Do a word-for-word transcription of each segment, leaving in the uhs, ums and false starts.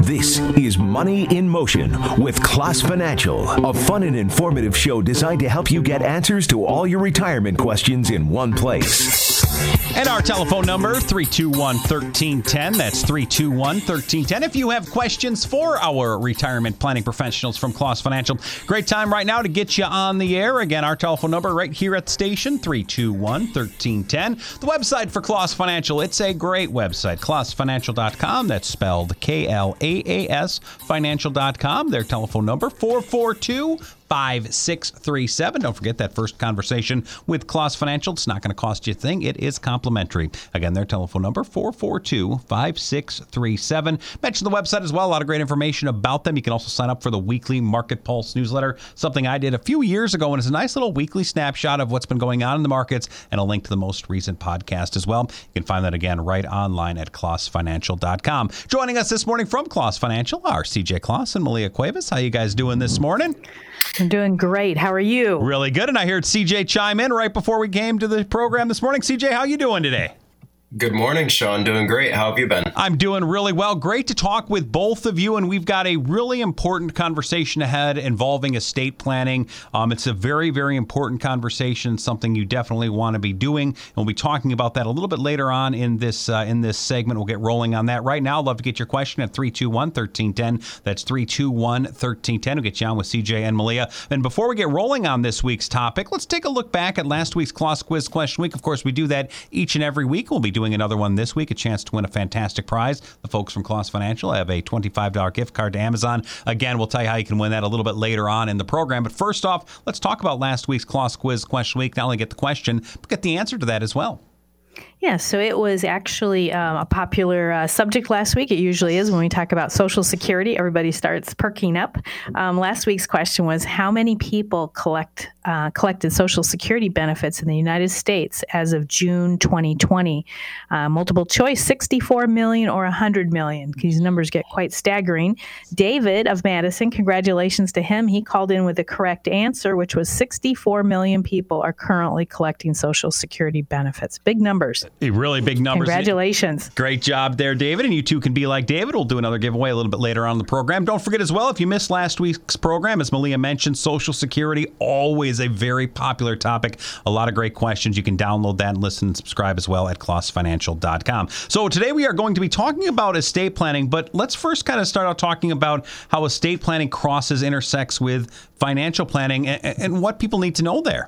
This is Money in Motion with Class Financial, a fun and informative show designed to help you get answers to all your retirement questions in one place. And our telephone number, three two one, one three one zero. That's three two one, one three one zero. If you have questions for our retirement planning professionals from Class Financial, great time right now to get you on the air. Again, our telephone number right here at the station, three two one, one three one zero. The website for Class Financial, it's a great website, class financial dot com. That's spelled K L A A S, financial dot com. Their telephone number, four four two, five six three seven. Don't forget that first conversation with Class Financial. It's not going to cost you a thing. It is complimentary. Again, their telephone number, four four two, five six three seven. Mention the website as well. A lot of great information about them. You can also sign up for the weekly Market Pulse newsletter, something I did a few years ago, and it's a nice little weekly snapshot of what's been going on in the markets and a link to the most recent podcast as well. You can find that again right online at class financial dot com. Joining us this morning from Class Financial are C J Claus and Malia Cuevas. How you guys doing this morning? I'm doing great. How are you? Really good. And I heard C J chime in right before we came to the program this morning. C J, how you doing today? Good morning, Sean. Doing great. How have you been? I'm doing really well. Great to talk with both of you. And we've got a really important conversation ahead involving estate planning. Um, it's a very, very important conversation, something you definitely want to be doing. And we'll be talking about that a little bit later on in this uh, in this segment. We'll get rolling on that. Right now, I'd love to get your question at three two one, one three one zero. That's three two one, one three one zero. We'll get you on with C J and Malia. And before we get rolling on this week's topic, let's take a look back at last week's Class Quiz Question Week. Of course, we do that each and every week. We'll be doing another one this week, a chance to win a fantastic prize. The folks from Class Financial have a twenty-five dollars gift card to Amazon. Again, we'll tell you how you can win that a little bit later on in the program. But first off, let's talk about last week's Class Quiz Question Week. Not only get the question, but get the answer to that as well. Yeah, so it was actually um, a popular uh, subject last week. It usually is when we talk about Social Security. Everybody starts perking up. Um, last week's question was, how many people collect uh, collected Social Security benefits in the United States as of June twenty twenty? Uh, multiple choice, sixty-four million or one hundred million. These numbers get quite staggering. David of Madison, congratulations to him. He called in with the correct answer, which was sixty-four million people are currently collecting Social Security benefits. Big numbers. Really big numbers. Congratulations. Great job there, David. And you too can be like David. We'll do another giveaway a little bit later on in the program. Don't forget as well, if you missed last week's program, as Malia mentioned, Social Security, always a very popular topic. A lot of great questions. You can download that and listen and subscribe as well at class financial dot com. So today we are going to be talking about estate planning, but let's first kind of start out talking about how estate planning crosses, intersects with financial planning and, and what people need to know there.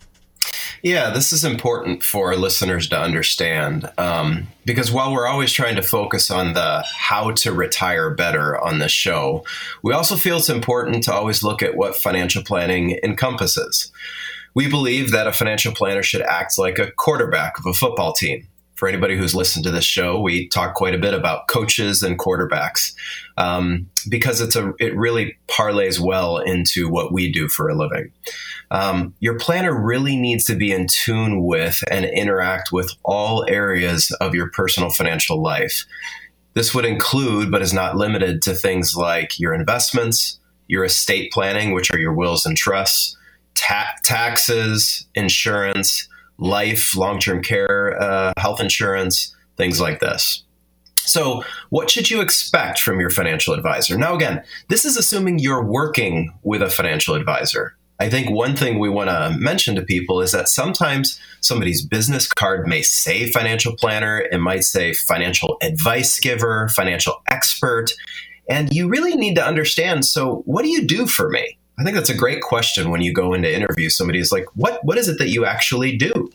Yeah, this is important for listeners to understand um, because while we're always trying to focus on the how to retire better on this show, we also feel it's important to always look at what financial planning encompasses. We believe that a financial planner should act like a quarterback of a football team. For anybody who's listened to this show, we talk quite a bit about coaches and quarterbacks um, because it's a it really parlays well into what we do for a living. Um, your planner really needs to be in tune with and interact with all areas of your personal financial life. This would include, but is not limited to, things like your investments, your estate planning, which are your wills and trusts, ta- taxes, insurance, life, long-term care, uh, health insurance, things like this. So what should you expect from your financial advisor? Now, again, this is assuming you're working with a financial advisor. I think one thing we want to mention to people is that sometimes somebody's business card may say financial planner. It might say financial advice giver, financial expert. And you really need to understand, so what do you do for me? I think that's a great question when you go in to interview somebody. Is like, what, what is it that you actually do?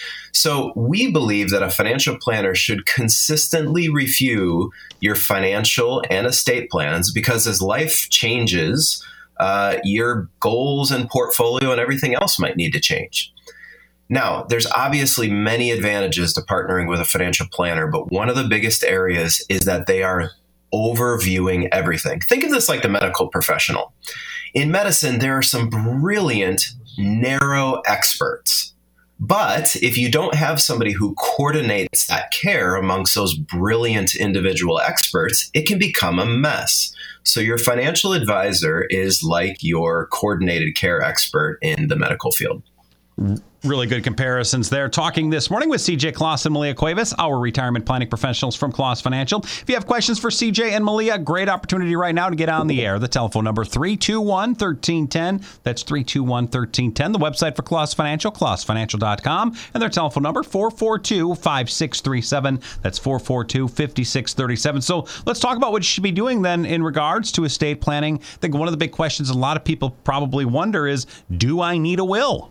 So we believe that a financial planner should consistently review your financial and estate plans because as life changes, uh, your goals and portfolio and everything else might need to change. Now, there's obviously many advantages to partnering with a financial planner, but one of the biggest areas is that they are overviewing everything. Think of this like the medical professional. In medicine, there are some brilliant, narrow experts. But if you don't have somebody who coordinates that care amongst those brilliant individual experts, it can become a mess. So your financial advisor is like your coordinated care expert in the medical field. Really good comparisons there. Talking this morning with C J Kloss and Malia Cuevas, our retirement planning professionals from Kloss Financial. If you have questions for C J and Malia, great opportunity right now to get on the air. The telephone number three two one, one three one zero. That's three two one, one three one zero. The website for Kloss Financial, kloss financial dot com. And their telephone number four four two, five six three seven. That's four four two, five six three seven. So let's talk about what you should be doing then in regards to estate planning. I think one of the big questions a lot of people probably wonder is, do I need a will?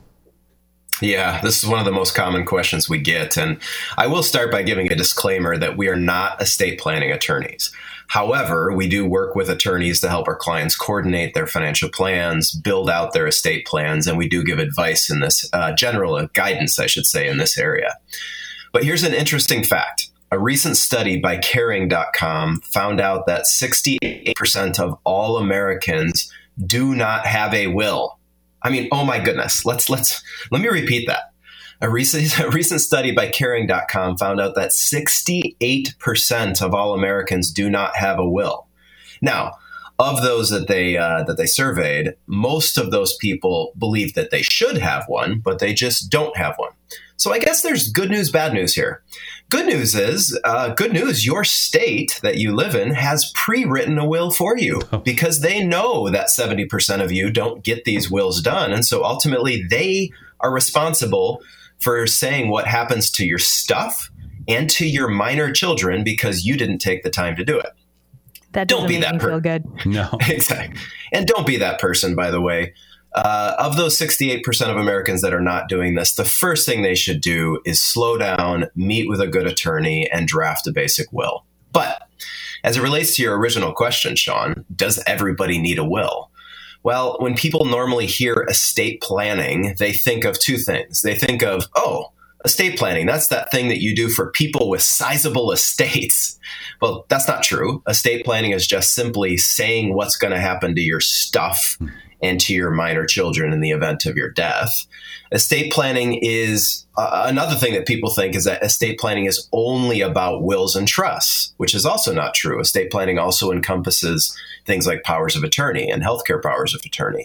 Yeah, this is one of the most common questions we get. And I will start by giving a disclaimer that we are not estate planning attorneys. However, we do work with attorneys to help our clients coordinate their financial plans, build out their estate plans, and we do give advice in this, uh, general guidance, I should say, in this area. But here's an interesting fact. A recent study by caring dot com found out that sixty-eight percent of all Americans do not have a will. I mean, oh my goodness. Let's let's let me repeat that. A recent a recent study by caring dot com found out that sixty-eight percent of all Americans do not have a will. Now, of those that they uh, that they surveyed, most of those people believe that they should have one, but they just don't have one. So I guess there's good news, bad news here. Good news is, uh, good news, your state that you live in has pre-written a will for you because they know that seventy percent of you don't get these wills done. And so ultimately they are responsible for saying what happens to your stuff and to your minor children because you didn't take the time to do it. That don't be make that me person. Feel good. No. Exactly. And don't be that person, by the way. Uh, of those sixty-eight percent of Americans that are not doing this, the first thing they should do is slow down, meet with a good attorney, and draft a basic will. But as it relates to your original question, Sean, does everybody need a will? Well, when people normally hear estate planning, they think of two things. They think of, oh, estate planning, that's that thing that you do for people with sizable estates. Well, that's not true. Estate planning is just simply saying what's going to happen to your stuff and to your minor children in the event of your death. Estate planning is uh, another thing that people think is that estate planning is only about wills and trusts, which is also not true. Estate planning also encompasses things like powers of attorney and healthcare powers of attorney.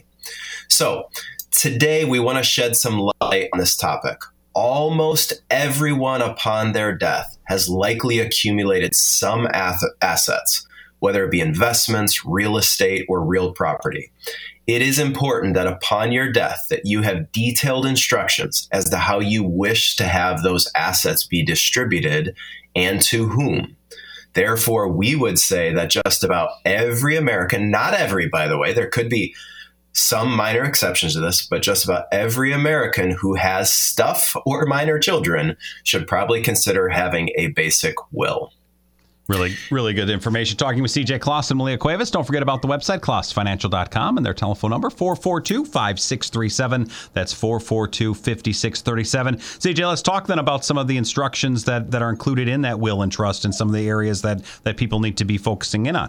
So today we want to shed some light on this topic. Almost everyone upon their death has likely accumulated some ath- assets, whether it be investments, real estate, or real property. It is important that upon your death that you have detailed instructions as to how you wish to have those assets be distributed and to whom. Therefore, we would say that just about every American, not every, by the way, there could be some minor exceptions to this, but just about every American who has stuff or minor children should probably consider having a basic will. Really, really good information. Talking with C J Kloss and Malia Cuevas. Don't forget about the website, kloss financial dot com, and their telephone number, four four two, five six three seven. That's four four two, five six three seven. C J, let's talk then about some of the instructions that, that are included in that will and trust and some of the areas that, that people need to be focusing in on.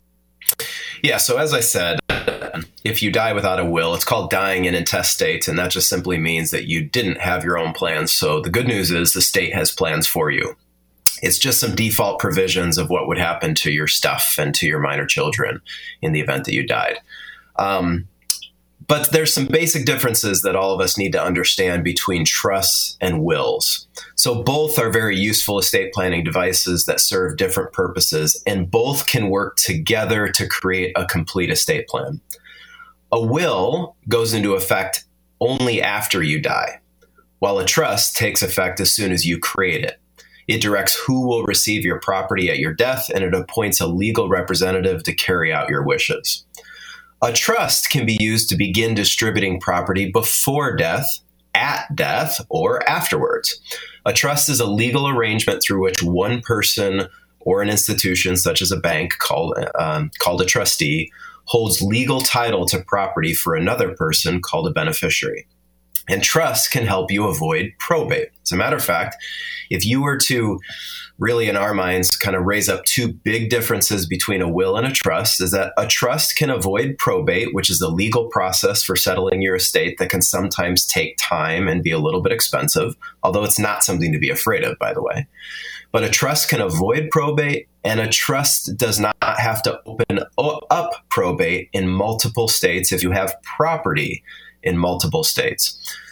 Yeah, so as I said, if you die without a will, it's called dying in intestate, and that just simply means that you didn't have your own plans. So the good news is the state has plans for you. It's just some default provisions of what would happen to your stuff and to your minor children in the event that you died. Um, but there's some basic differences that all of us need to understand between trusts and wills. So both are very useful estate planning devices that serve different purposes, and both can work together to create a complete estate plan. A will goes into effect only after you die, while a trust takes effect as soon as you create it. It directs who will receive your property at your death, and it appoints a legal representative to carry out your wishes. A trust can be used to begin distributing property before death, at death, or afterwards. A trust is a legal arrangement through which one person or an institution, such as a bank called, um, called a trustee, holds legal title to property for another person called a beneficiary. And trust can help you avoid probate. As a matter of fact, if you were to really, in our minds, kind of raise up two big differences between a will and a trust, is that a trust can avoid probate, which is the legal process for settling your estate that can sometimes take time and be a little bit expensive, although it's not something to be afraid of, by the way. But a trust can avoid probate, and a trust does not have to open up probate in multiple states if you have property in multiple states.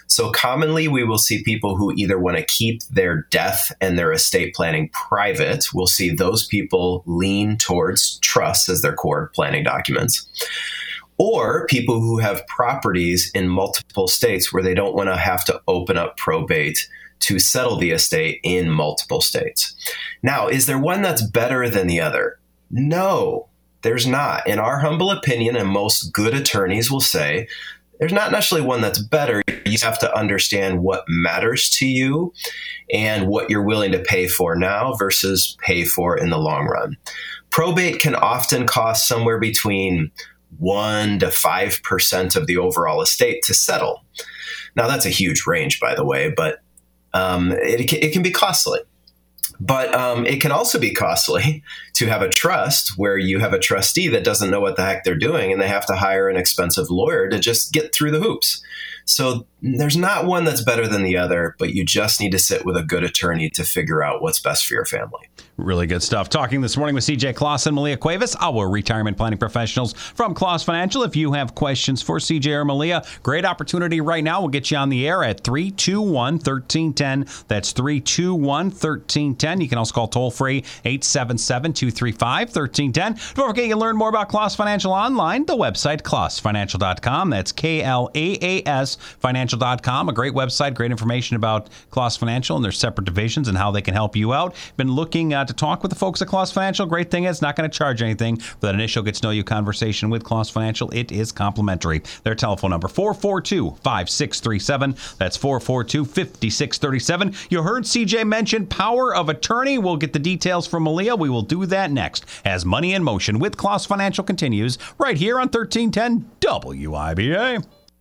So commonly we will see people who either want to keep their death and their estate planning private. We'll see those people lean towards trusts as their core planning documents. Or people who have properties in multiple states where they don't want to have to open up probate to settle the estate in multiple states. Now, is there one that's better than the other? No, there's not. In our humble opinion, and most good attorneys will say, there's not necessarily one that's better. You just have to understand what matters to you and what you're willing to pay for now versus pay for in the long run. Probate can often cost somewhere between one to five percent of the overall estate to settle. Now, that's a huge range, by the way, but um, it, it can be costly. But um, it can also be costly to have a trust where you have a trustee that doesn't know what the heck they're doing and they have to hire an expensive lawyer to just get through the hoops. So there's not one that's better than the other, but you just need to sit with a good attorney to figure out what's best for your family. Really good stuff. Talking this morning with C J Kloss and Malia Cuevas, our retirement planning professionals from Kloss Financial. If you have questions for C J or Malia, great opportunity right now. We'll get you on the air at three two one, one three one zero. That's three two one, one three one zero. You can also call toll free eight seven seven, two three five, one three one zero. Don't forget, you can learn more about Kloss Financial online. The website, kloss financial dot com. That's K L A A S financial dot com. A great website, great information about Kloss Financial and their separate divisions and how they can help you out. Been looking uh, to talk with the folks at Kloss Financial. Great thing is, not going to charge anything for that initial get to know you conversation with Kloss Financial. It is complimentary. Their telephone number, four four two, five six three seven. That's four four two, five six three seven. You heard C J mention power of attorney. We'll get the details from Malia. We will do that next as Money in Motion with Kloss Financial continues right here on thirteen ten W I B A.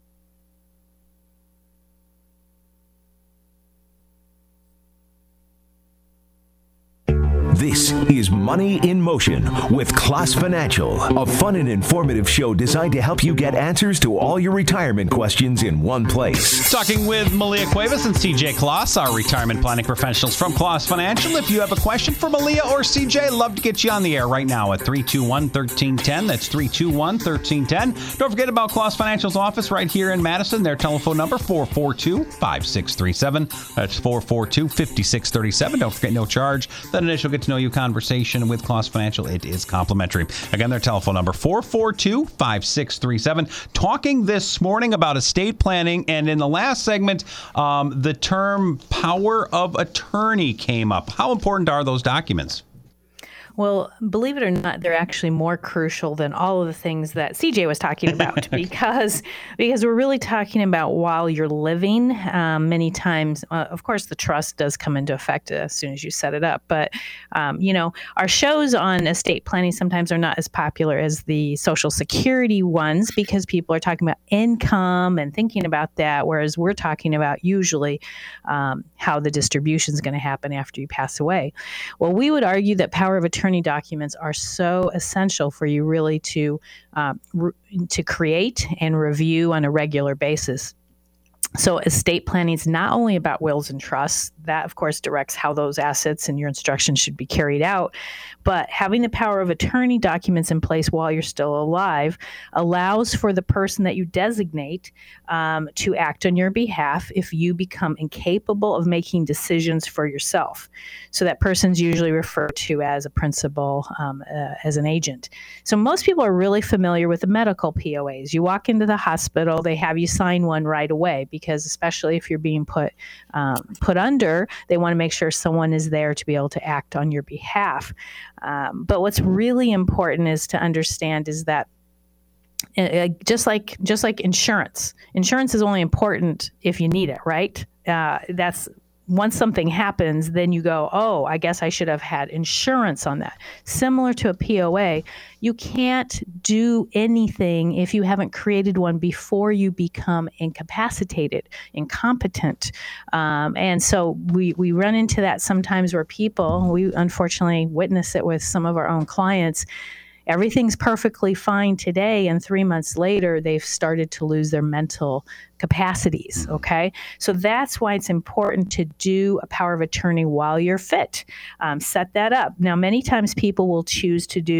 This is Money in Motion with Kloss Financial, a fun and informative show designed to help you get answers to all your retirement questions in one place. Talking with Malia Cuevas and C J Kloss, our retirement planning professionals from Kloss Financial. If you have a question for Malia or C J, love to get you on the air right now at three two one, one three one zero. That's three two one, one three one zero. Don't forget about Kloss Financial's office right here in Madison. Their telephone number, four four two, five six three seven. That's four four two, five six three seven. Don't forget, no charge. That initial get to know you conversation with Kloss Financial, it is complimentary. Again, their telephone number, four four two, five six three seven. Talking this morning about estate planning, and in the last segment, um, the term power of attorney came up. How important are those documents? Well, believe it or not, they're actually more crucial than all of the things that C J was talking about because because we're really talking about while you're living. Um, many times, uh, of course, the trust does come into effect as soon as you set it up. But, um, you know, our shows on estate planning sometimes are not as popular as the Social Security ones because people are talking about income and thinking about that, whereas we're talking about usually um, how the distribution is going to happen after you pass away. Well, we would argue that power of attorney attorney documents are so essential for you really to uh, re- to create and review on a regular basis. So estate planning is not only about wills and trusts. That, of course, directs how those assets and your instructions should be carried out. But having the power of attorney documents in place while you're still alive allows for the person that you designate um, to act on your behalf if you become incapable of making decisions for yourself. So that person's usually referred to as a principal, um, uh, as an agent. So most people are really familiar with the medical P O As. You walk into the hospital, they have you sign one right away because especially if you're being put um, put under, they want to make sure someone is there to be able to act on your behalf. Um, but what's really important is to understand is that uh, just like just like insurance, insurance is only important if you need it, right? Uh, that's once something happens, then you go, oh, I guess I should have had insurance on that. Similar to a P O A, you can't do anything if you haven't created one before you become incapacitated, incompetent. Um, and so we, we run into that sometimes where people, we unfortunately witness it with some of our own clients. Everything's perfectly fine today, and three months later, they've started to lose their mental capacities, okay? So that's why it's important to do a power of attorney while you're fit. Um, set that up. Now, many times people will choose to do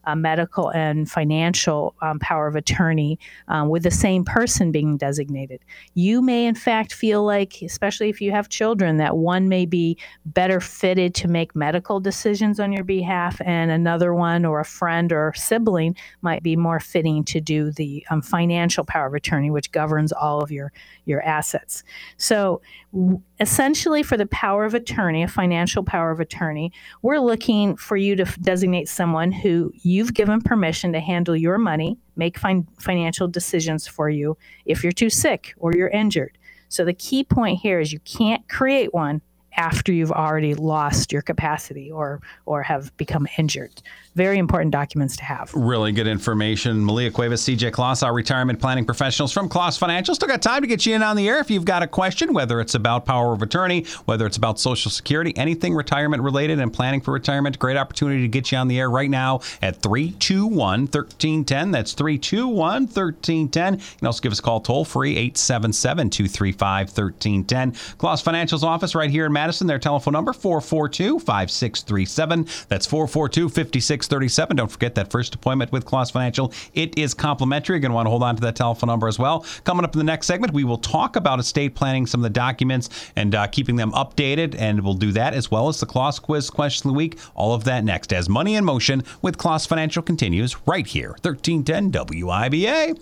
uh, medical and financial um, power of attorney um, with the same person being designated. You may, in fact, feel like, especially if you have children, that one may be better fitted to make medical decisions on your behalf, and another one or a friend or sibling might be more fitting to do the um, financial power of attorney, which governs all of your, your assets. So w- essentially for the power of attorney, a financial power of attorney, we're looking for you to f- designate someone who you've given permission to handle your money, make fin- financial decisions for you if you're too sick or you're injured. So the key point here is you can't create one after you've already lost your capacity or or have become injured. Very important documents to have. Really good information. Malia Cuevas, C J Kloss, our retirement planning professionals from Kloss Financial. Still got time to get you in on the air if you've got a question, whether it's about power of attorney, whether it's about Social Security, anything retirement related and planning for retirement. Great opportunity to get you on the air right now at three two one, one three one zero. That's three two one, one three one zero. You can also give us a call toll free, eight seven seven, two three five, one three one zero. Kloss Financial's office right here in Madison. Their telephone number, four four two, five six three seven. That's four four two, five six three seven. Don't forget that first appointment with Kloss Financial. It is complimentary. You're going to want to hold on to that telephone number as well. Coming up in the next segment, we will talk about estate planning, some of the documents, and uh, keeping them updated. And we'll do that as well as the Kloss Quiz Question of the Week. All of that next as Money in Motion with Kloss Financial continues right here. thirteen ten W I B A.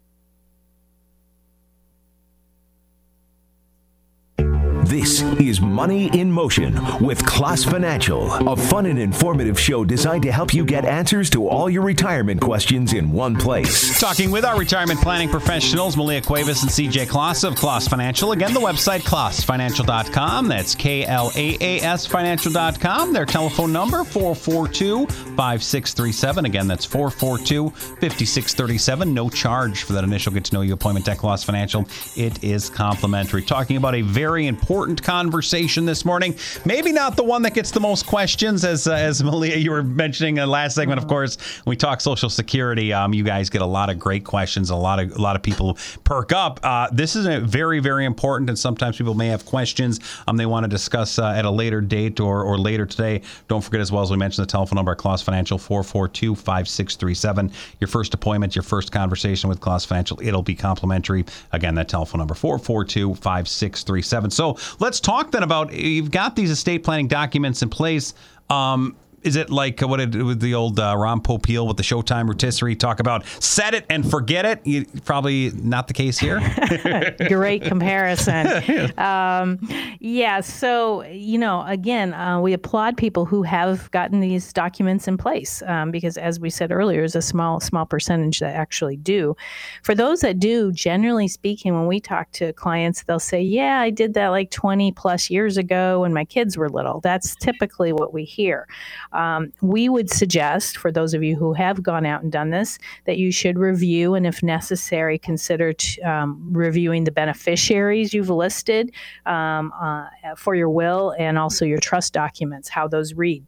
This is Money in Motion with Kloss Financial, a fun and informative show designed to help you get answers to all your retirement questions in one place. Talking with our retirement planning professionals, Malia Cuevas and C J Kloss of Kloss Financial. Again, the website, kloss financial dot com. That's K L A A S financial dot com. Their telephone number, four four two, five six three seven. Again, that's four four two, five six three seven. No charge for that initial get-to-know-you appointment at Kloss Financial. It is complimentary. Talking about a very important conversation this morning. Maybe not the one that gets the most questions, as uh, as Malia, you were mentioning in the last segment. Of course, when we talk Social Security, um, you guys get a lot of great questions. A lot of a lot of people perk up. Uh, this is a very, very important, and sometimes people may have questions um, they want to discuss uh, at a later date or or later today. Don't forget, as well as we mentioned, the telephone number at Kloss Financial, four four two, five six three seven. Your first appointment, your first conversation with Kloss Financial, it'll be complimentary. Again, that telephone number, four four two, five six three seven. So let's talk then about, you've got these estate planning documents in place. Um, is it like what it with the old uh, Ron Popeil with the Showtime rotisserie talk about set it and forget it? You, probably not the case here. Great comparison. um, yeah. So, you know, again, uh, we applaud people who have gotten these documents in place um, because, as we said earlier, there's a small, small percentage that actually do. For those that do, generally speaking, when we talk to clients, they'll say, yeah, I did that like twenty plus years ago when my kids were little. That's typically what we hear. Um, we would suggest, for those of you who have gone out and done this, that you should review and, if necessary, consider t- um, reviewing the beneficiaries you've listed um, uh, for your will and also your trust documents, how those read.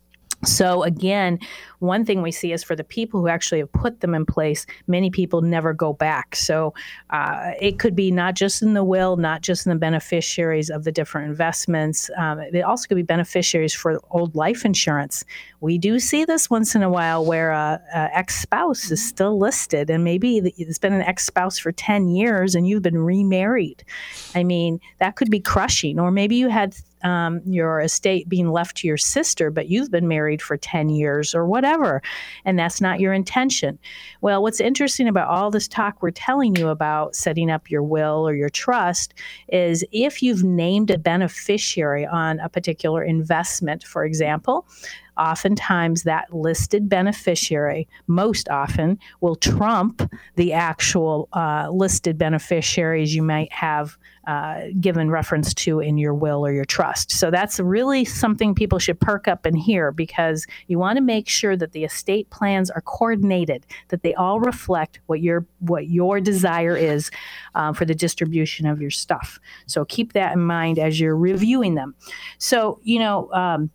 So again, one thing we see is for the people who actually have put them in place, many people never go back. So uh, it could be not just in the will, not just in the beneficiaries of the different investments. Um, it also could be beneficiaries for old life insurance. We do see this once in a while where a, a ex-spouse is still listed, and maybe it's been an ex-spouse for ten years and you've been remarried. I mean, that could be crushing. Or maybe you had Um, your estate being left to your sister, but you've been married for ten years or whatever, and that's not your intention. Well, what's interesting about all this talk we're telling you about setting up your will or your trust is if you've named a beneficiary on a particular investment, for example, oftentimes that listed beneficiary, most often, will trump the actual uh, listed beneficiaries you might have uh, given reference to in your will or your trust. So that's really something people should perk up and hear, because you want to make sure that the estate plans are coordinated, that they all reflect what your what your desire is uh, for the distribution of your stuff. So keep that in mind as you're reviewing them. So, you know, um,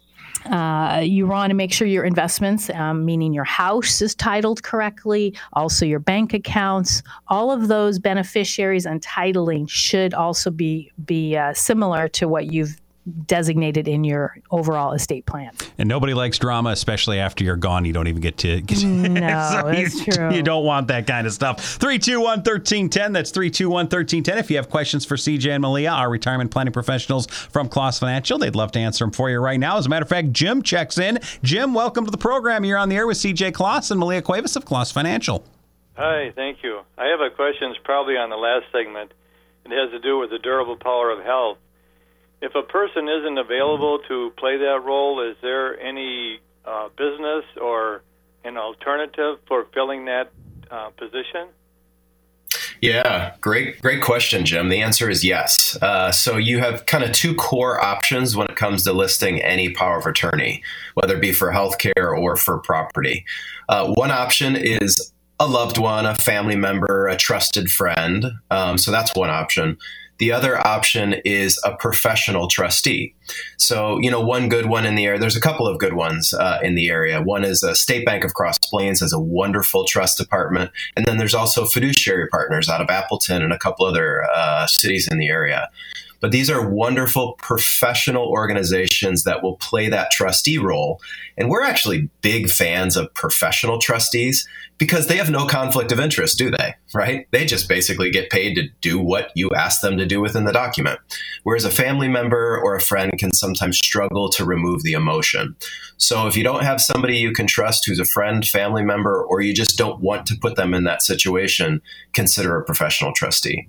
Uh, you want to make sure your investments, um, meaning your house, is titled correctly, also your bank accounts, all of those beneficiaries and titling should also be be uh, similar to what you've designated in your overall estate plan. And nobody likes drama, especially after you're gone. You don't even get to... Get to no, so that's you, true. You don't want that kind of stuff. three two one, one three one zero. That's three two one, one three one zero. If you have questions for C J and Malia, our retirement planning professionals from Kloss Financial, they'd love to answer them for you right now. As a matter of fact, Jim checks in. Jim, welcome to the program. You're on the air with C J Kloss and Malia Cuevas of Kloss Financial. Hi, thank you. I have a question. It's probably on the last segment. It has to do with the durable power of health. If a person isn't available to play that role, is there any uh, business or an alternative for filling that uh, position? Yeah, great, great question, Jim. The answer is yes. Uh, so you have kind of two core options when it comes to listing any power of attorney, whether it be for healthcare or for property. Uh, one option is a loved one, a family member, a trusted friend. Um, so that's one option. The other option is a professional trustee. So, you know, one good one in the area, there's a couple of good ones uh, in the area. One is a State Bank of Cross Plains has a wonderful trust department. And then there's also Fiduciary Partners out of Appleton and a couple other uh, cities in the area. But these are wonderful professional organizations that will play that trustee role. And we're actually big fans of professional trustees because they have no conflict of interest, do they? Right? They just basically get paid to do what you ask them to do within the document. Whereas a family member or a friend can sometimes struggle to remove the emotion. So if you don't have somebody you can trust who's a friend, family member, or you just don't want to put them in that situation, consider a professional trustee.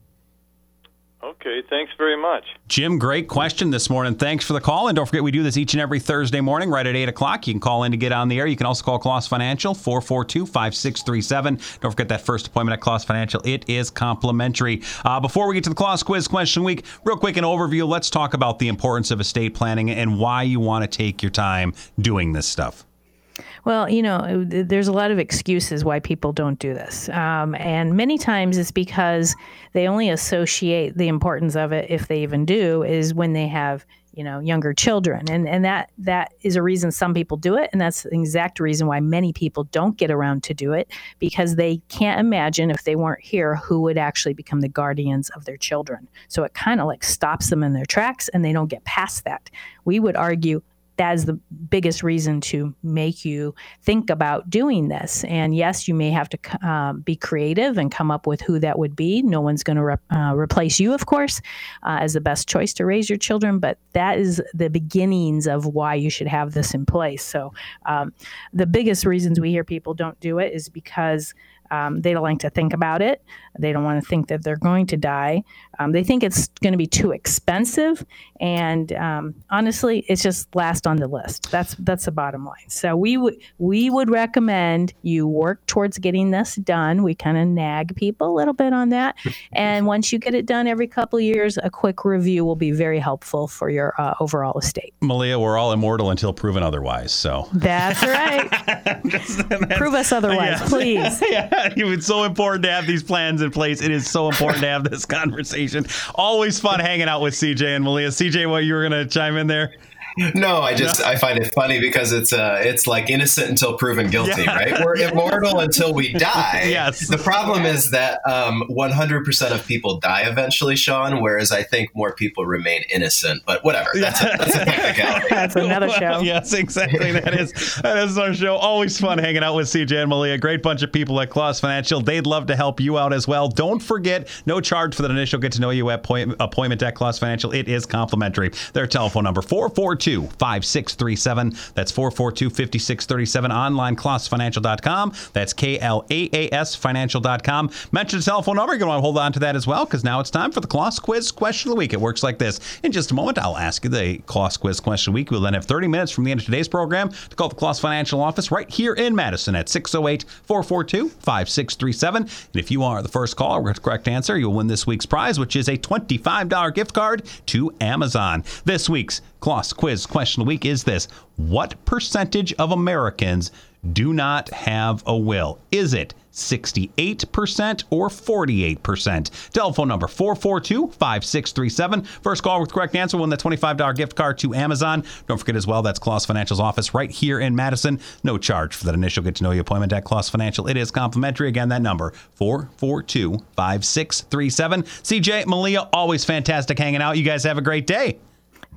Okay, thanks very much. Jim, great question this morning. Thanks for the call. And don't forget, we do this each and every Thursday morning right at eight o'clock. You can call in to get on the air. You can also call Kloss Financial, four four two, five six three seven. Don't forget that first appointment at Kloss Financial. It is complimentary. Uh, before we get to the Kloss Quiz Question Week, real quick, an overview. Let's talk about the importance of estate planning and why you want to take your time doing this stuff. Well, you know, there's a lot of excuses why people don't do this. Um, and many times it's because they only associate the importance of it, if they even do, is when they have, you know, younger children. And and that that is a reason some people do it. And that's the exact reason why many people don't get around to do it, because they can't imagine if they weren't here who would actually become the guardians of their children. So it kind of like stops them in their tracks and they don't get past that. We would argue that is the biggest reason to make you think about doing this. And yes, you may have to um, be creative and come up with who that would be. No one's going to re- uh, replace you, of course, uh, as the best choice to raise your children. But that is the beginnings of why you should have this in place. So um, the biggest reasons we hear people don't do it is because Um, they don't like to think about it. They don't want to think that they're going to die. Um, they think it's going to be too expensive. And um, honestly, it's just last on the list. That's that's the bottom line. So we would we would recommend you work towards getting this done. We kind of nag people a little bit on that. And once you get it done every couple of years, a quick review will be very helpful for your uh, overall estate. Malia, we're all immortal until proven otherwise. So that's right. that's, that's, Prove us otherwise, yeah. please. Yeah. It's so important to have these plans in place. It is so important to have this conversation. Always fun hanging out with C J and Malia. C J, what, you were going to chime in there? No, I just, I find it funny because it's uh, it's like innocent until proven guilty, yeah. Right? We're immortal until we die. Yes. The problem is that um, one hundred percent of people die eventually, Sean, whereas I think more people remain innocent. But whatever. That's a, that's a technicality. That's another show. Well, yes, exactly. That is that is our show. Always fun hanging out with C J and Malia. Great bunch of people at Kloss Financial. They'd love to help you out as well. Don't forget, no charge for that initial get to know you appointment at Kloss Financial. It is complimentary. Their telephone number, four four two, five six three seven. That's four four two, five six three seven. Online, kloss financial dot com. That's K L A A S financial dot com. Mention the telephone number. You're going to want to hold on to that as well, because now it's time for the Kloss Quiz Question of the Week. It works like this. In just a moment, I'll ask you the Kloss Quiz Question of the Week. We'll then have thirty minutes from the end of today's program to call the Kloss Financial office right here in Madison at six oh eight, four four two, five six three seven. And if you are the first caller with the correct answer, you'll win this week's prize, which is a twenty-five dollars gift card to Amazon. This week's Kloss Quiz Question of the Week is this: what percentage of Americans do not have a will? Is it sixty-eight percent or forty-eight percent? Telephone number four four two, five six three seven. First call with the correct answer win the twenty-five dollars gift card to Amazon. Don't forget as well, that's Kloss Financial's office right here in Madison. No charge for that initial get to know you appointment at Kloss Financial. It is complimentary. Again, that number, four four two, five six three seven. C J, Malia, always fantastic hanging out. You guys have a great day.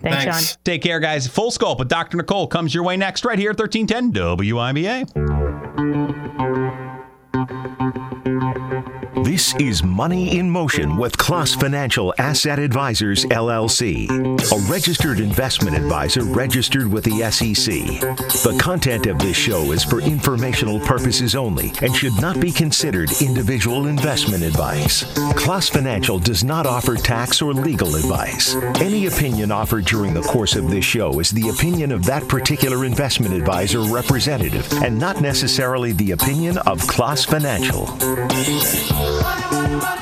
Thanks, Thanks. Sean. Take care, guys. Full Scope with Doctor Nicole comes your way next right here at thirteen ten W I B A. This is Money in Motion with Kloss Financial Asset Advisors, L L C, a registered investment advisor registered with the S E C. The content of this show is for informational purposes only and should not be considered individual investment advice. Kloss Financial does not offer tax or legal advice. Any opinion offered during the course of this show is the opinion of that particular investment advisor or representative and not necessarily the opinion of Kloss Financial. Money, money, money.